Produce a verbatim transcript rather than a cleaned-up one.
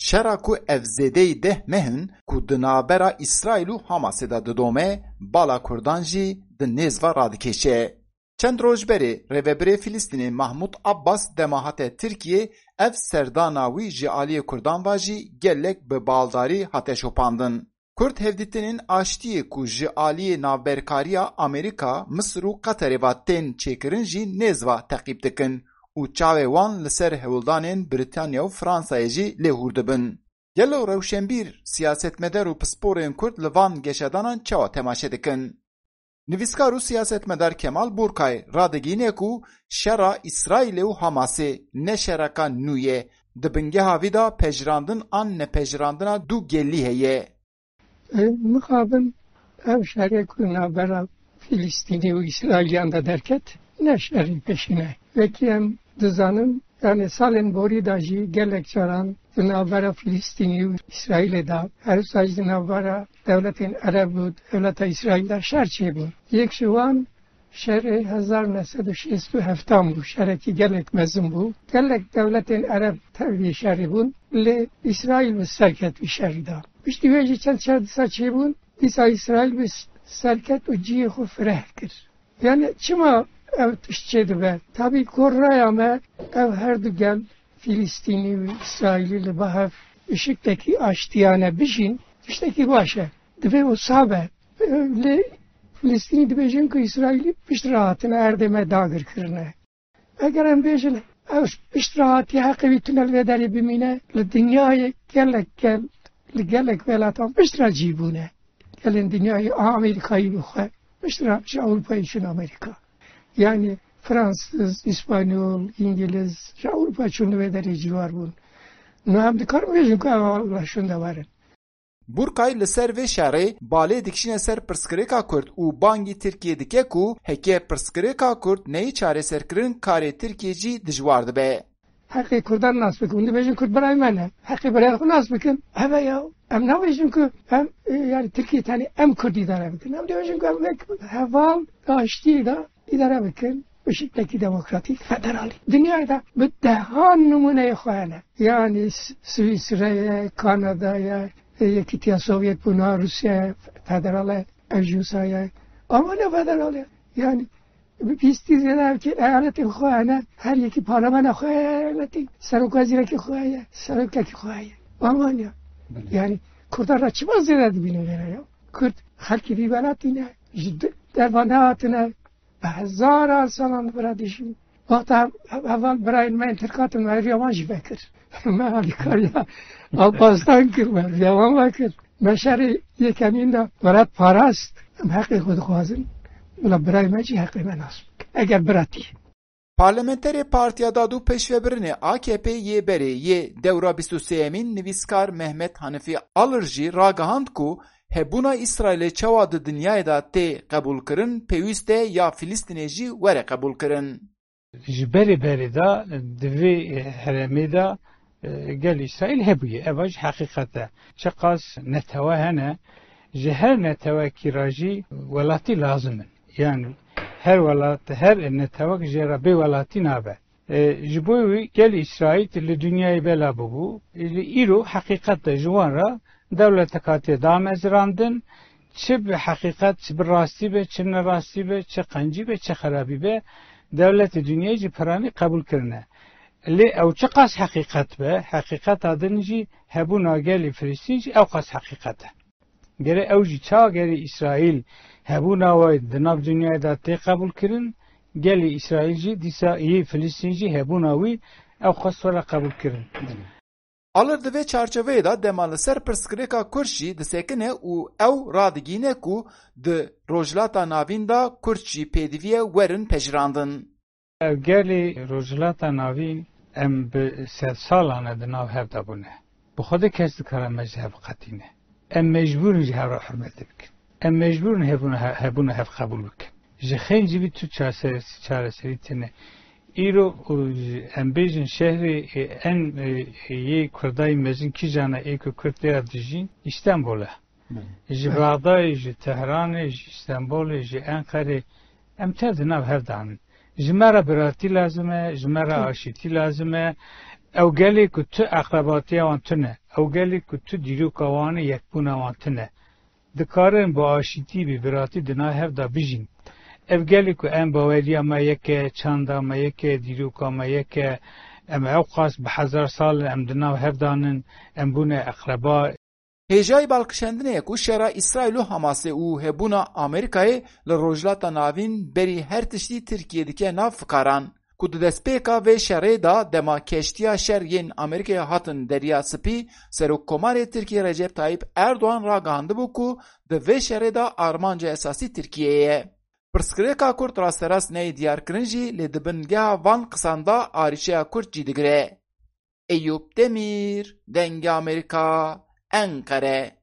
şera ku evzedey deh mehin ku dinabera İsrail û Hamasê da didome, bala Kurdan jî di nêzva radikeşe. Çend roj berê Rêveberê Filîstînê Mahmud Abbas dema hate Tirkiye ev serdana wî ji aliyê Kurdan ve jî gelek bi baldarî hate şopandin. Kurd hevdîtinên aştiyê ku ji aliyê navberkariya Amerîka, Misr û Qeterê ve tên çêkirin jî nêzva teqîb dikin û çavê wan li ser hewildanên Britanya û Fransayê jî lêhûr dibin. Gelo rewşenbîr, siyasetmedar û pisporên Kurd li van geşedanan çawa temaşe dikin. Nivîskar û siyasetmedar Kemal Burkay radigîne ku şera İsraîlê û Hamasê ne şereka nû ye, di bingeha vî da pejirandin an nepejirandina du gelî heye. Mixabin ev şerê ku navbera Filîstînê û İsraîliyan da derket ne şerî peşine. Vekî em dizanin yani salên borî da jî gelek caran di navbera Filîstînê û İsraîlê da her saj di navbera devletên Ereb û devleta İsraîl da şer çêbûn. Yek ji wan şerê hezar nesed û şêst û heftan bû, şerekî gelek mezin bû. Gelek devletên Ereb tevlî şerî bûn, lê İsraîl bi serket vî şerî da. Piştî wê jî çend şer dîsa çêbûn, dîsa İsraîl bi serket û ciyê xwe fireh kir. Yani çima ev tiştçê dibe? Tabii korraya me ev her du gel Filîstînî û İsraîlî li bahev ışıktaki aştiyane bijîn, tiştekî baş e. Dibe o sabe. Lê Filîstînî dibêjin ku İsraîlî pişt rahatine erdême dagir kirine. Eger em bêjin ev pişt rahatî heqê wî tunel vê derê bimîne, li dinyayê gelek gel, li gelek welatan pişt re cîbûne. Gelin dünyayı Amerika'yı bixwe, pişt re ji Avrupa'yı için Amerika. Yani Fransız, İspanyol, İngiliz, Avrupa çunu ve dereci var bunun. Ne hem dikar mı bizim kavgalaşında varın. Burkay li ser vê şerê balê dikişine ser pirsgirêka Kurd û bangî Tirkiye dike ku heke pirsgirêka Kurd neyê çareserkirin karê Tirkiye jî dijwar dibe. Heqê Kurdan nas bikin, dibêjin Kurd birayê me ne. Heqê birayê xwe nas bikin. Heve ya, em nabêjin ku em yani Tirkiye tenê em Kurd îdare bikin. Em dibêjin ku em heval aştiyê da idare bikin. Işıktaki demokratik federali. Dünyada bir dehan numune xwene. Yani Svisre'ye, Kanada'ya, yekitiya Sovyet buna, Rusya federale, Ejusa'ya. Ama ne federale? Yani biz dizler ki eyaleti xwene, her yeki parlamena xwene, serok vazireki xwene, serokeki xwene. Ama ne? Yani Kurdlar açmaz ziradi bilin ya. Kurd halki bir belatine, dervanatine, هزار سال برادشیم وقت اول برای من انتقاد مریوان جبکر من علی کاریا آبستان کرد مریوان وکر مشاری یکمین دا برات پاراست هم حقی خود خوازن ولی برای من چی حقی من است اگر براتی Parlamenterê Partiya Dad û Pêşvebirinê A K P yê berê yê dewra bîst û sêyemîn nivîskar Mehmet Hanifî Alır jî ragihand ku hebûna İsraîlê çawa di dinyayê da tê qebûlkirin pêwîst e ya Filîstînê jî were qebûlkirin. Ji berê berê da di vê herêmê da gel İsraîl hebûye ev jî heqîqet e. Çiqas netewe hene ji her netewekî ra jî welatî lazim in. Yani her welat her netewek jê re bê welatî nabe. Ji bo wî gel İsraîl li dünyayê bela bûbû. Îro heqîqet e ji wan re devlet katî damezrandin çi bi hakikat çi bi rastî be çi ne rastî be çi qancî be çi xerabî be devleti dünyayê jî piranî qebûl kirine. Lê ew çi qas hakikat be hakikata din jî hebûna gelê Filîstîn jî ew qas hakikat e. Gere ew jî ça gerê İsraîl hebûna wê di nav dünyayê da tê qebûl kirin gelê İsraîl jî dîsa yê Filîstîn jî hebûna wî ew qas were qebûl kirin. Alır di vê çarçoveyê da dema li ser pirsgirêka Kurd jî disekine û ew radigîne ku di rojhilata navîn da Kurd jî pêdiviye werin pejirandin. Ev gelê rojhilata navîn em bi sed salan e di nav hev de bûne. Bi xwedê kes dikare me ji hev qetîne. Em mecbûrin ji hev re hurmetê bikin. Em mecbûrin hebûna hev qebûl bikin. Ji xên civî tu çareserî tune. İro em bêjin şehrê en yê Kurdayê mezin kîjana ê ku Kurd têya dijîn İstanbul e. Ji Baxdayê, ji Tehranê, ji İstanbolê, ji Enqerê em tev di nav hev de anin. Ji me re biratî lazim e, ji me re aşîtî lazim e. او گلی که تو اقرباتی وان تنه او گلی که تو دیرو کوانه یک بونه وان تنه دکارن با آشیتی بی براتی دنا هف دا بجین او گلی که ام باوری اما یک چند اما یک دیرو اما یک ام اوقاس به هزار سال ام دنا هف دانن ام بونه اقربا هێژای باڵکشاندنەیەک و شەڕە ئیسرائیل و هەماسێ و هێبوونە ئامریکایê li rojhilata navîn berî her tiştî Tirkiye dike nav fikaran ku di destpêka vê şerê da dema keştiya şer yên Amerîkayê hatin Derya Spî Serokkomarê Tirkiye Recep Tayyip Erdoğan ragihandibû ku di vê şerê da armanca esasî Tirkiyeyê ye. Pirsgirêka Kurd rasterast neyê diyarkirin jî lê di bingeha van qisan da arîşeya Kurd jî digire. Eyüp Demir, Dengê Amerîka, Ankara.